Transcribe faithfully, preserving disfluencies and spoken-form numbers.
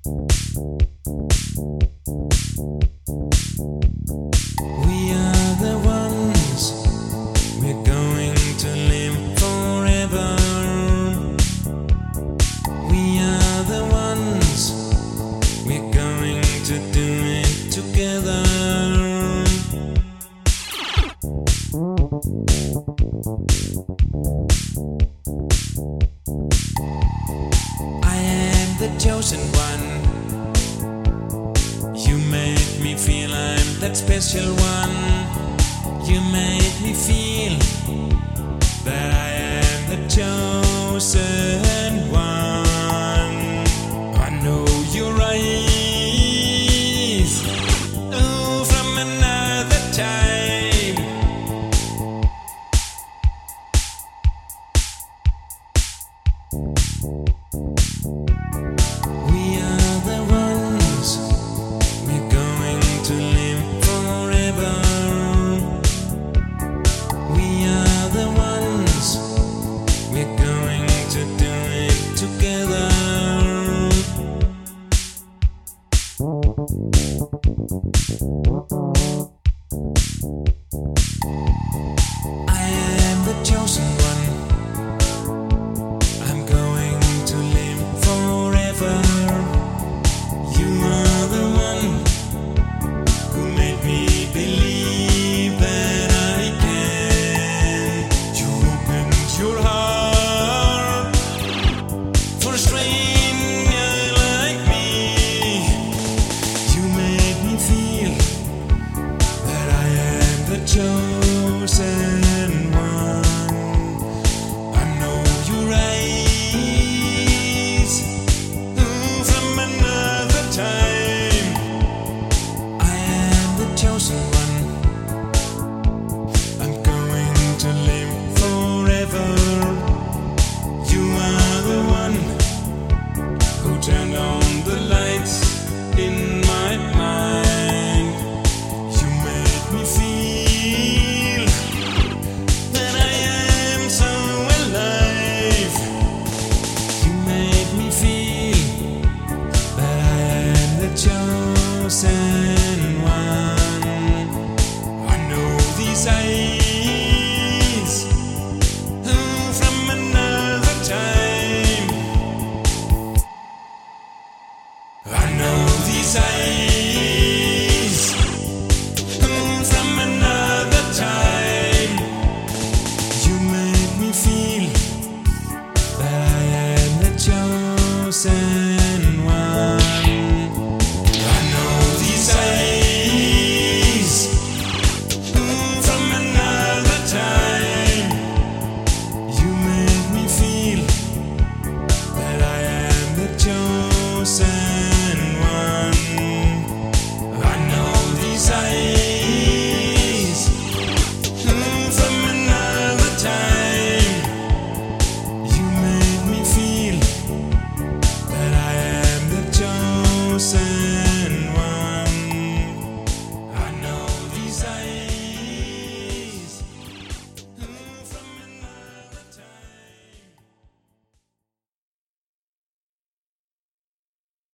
We are the ones, we're going to live forever. We are the ones, we're going to do it together. I am the chosen one. You made me feel I'm that special one. You made me feel that I am the chosen one. I know your eyes, oh, from another time. We